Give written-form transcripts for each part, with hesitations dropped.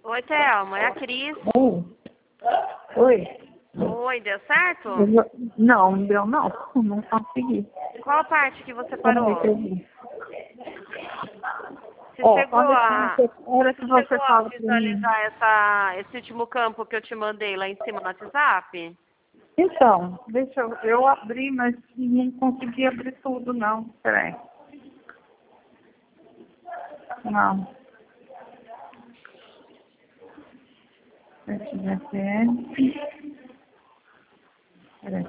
Oi, Thelma, é a Cris. Oi. Oi. Oi, deu certo? Não, não deu não. Não consegui. Qual parte que você Peraí, parou? que eu vi. Você Ó, chegou a, hora que você você chegou a fala pra mim. visualizar esse último campo que eu te mandei lá em cima no WhatsApp? Então, deixa eu abrir, mas não consegui abrir tudo não. Peraí. Não. Deixa eu ver aqui. Peraí.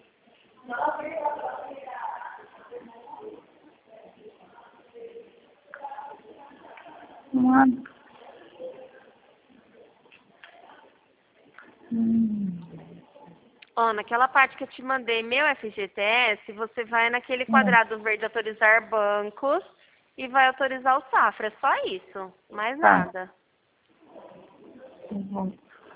Não. Ó, naquela parte que eu te mandei, meu FGTS, você vai naquele quadrado verde autorizar bancos e vai autorizar o Safra. É só isso, mais Tá. nada. Uhum.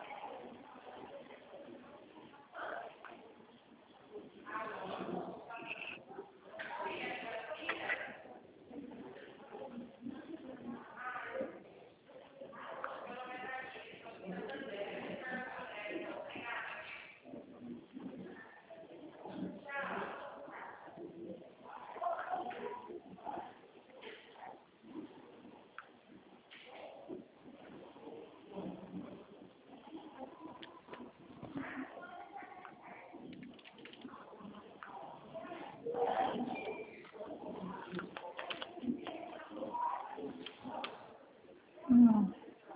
Hum.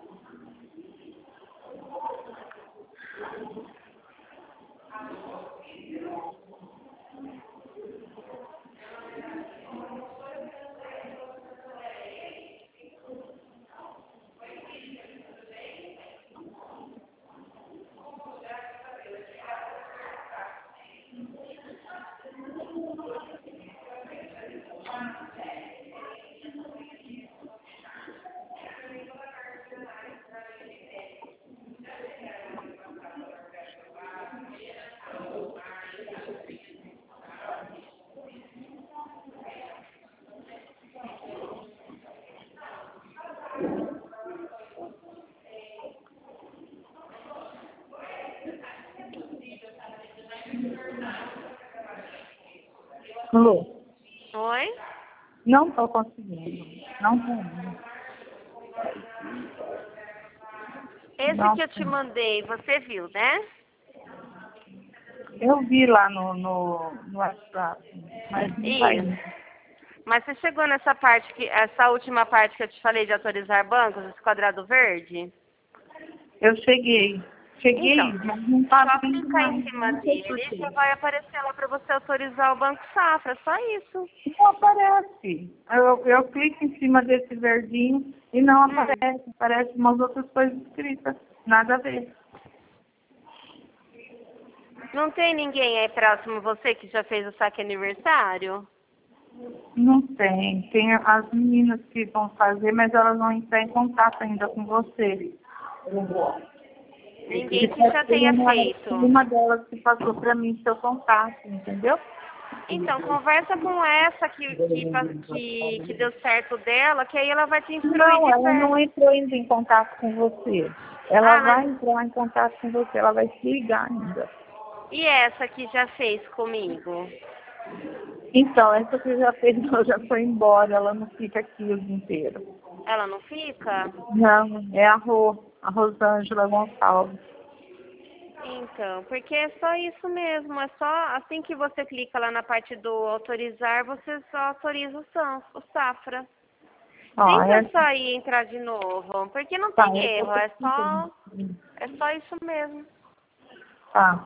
Alô? Oi? Não estou conseguindo. Não tô. Esse Não que eu te tô. mandei, você viu, né? Eu vi lá no WhatsApp, mas não tá Isso. indo. Mas você chegou nessa parte essa última parte que eu te falei de autorizar bancos, esse quadrado verde? Eu cheguei. Cheguei, Então, mas não estava só indo clicar não. em cima Não sei por dele e já quê. vai aparecer lá para você autorizar o Banco Safra, só isso. Não aparece. Eu clico em cima desse verdinho e não aparece. Aparece umas outras coisas escritas. Nada a ver. Não tem ninguém aí próximo a você que já fez o saque aniversário? Não tem. Tem as meninas que vão fazer, mas elas vão entrar em contato ainda com você. Ninguém que já tenha feito. Uma delas que passou para mim seu contato, entendeu? Então, conversa com essa que deu certo dela, que aí ela vai te instruir Não, de ela não perto. entrou ainda em contato com você. Ela Ah, vai entrar em contato com você, ela vai te ligar ainda. e essa que já fez comigo? Então, essa que já fez, ela já foi embora, ela não fica aqui o dia inteiro. Ela não fica? Não, é a Rosângela Gonçalves. Então, porque é só isso mesmo, é só assim que você clica lá na parte do autorizar, você só autoriza o Safra. Ó, Tenta essa, sair e entrar de novo, porque não tá, tem eu tô erro, precisando. é só isso mesmo. Tá.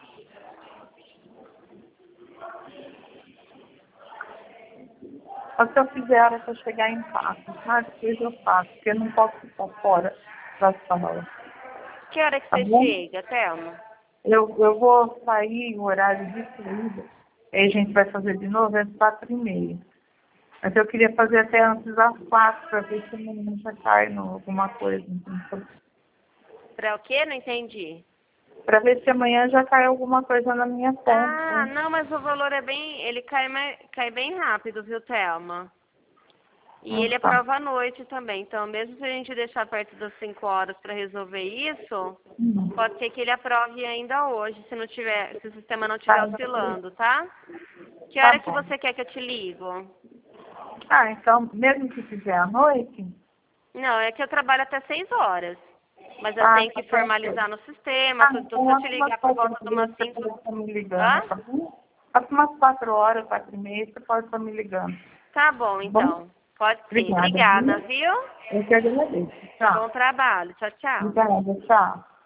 Só se eu fizer a hora que eu chegar em casa, sabe? Depois eu faço, porque eu não posso ficar fora da sala. Que hora que Tá você bom? chega, Thelma? Eu vou sair o horário de saída. Aí a gente vai fazer de novo às 4h30. Mas eu queria fazer até antes das 4 para ver se amanhã já cai no alguma coisa. Pra o quê? Não entendi. Para ver se amanhã já cai alguma coisa na minha Ah, conta. não, mas o valor é bem, ele cai bem rápido, viu, Thelma? E ele Tá. aprova à noite também. Então, mesmo se a gente deixar perto das 5 horas para resolver isso, pode ser que ele aprove ainda hoje, se não tiver, se o sistema não estiver Tá. oscilando, tá? Que Tá hora que bom. você quer que eu te ligo? Ah, então, mesmo que fizer à noite? Não, é que eu trabalho até 6 horas. Mas eu Ah, tenho tá que perfeito. formalizar no sistema, tudo. Então, se eu te Umas ligar por 4 volta de dias umas você 5. pode estar me ligando, Hã? tá bom? Acho umas 4 horas, 4h30, você pode estar me ligando. Tá bom, Tá bom? então. Pode sim. Obrigada, Obrigada, viu? viu? Eu que agradeço. Bom Tchau. trabalho. Tchau, tchau. Obrigada, tchau.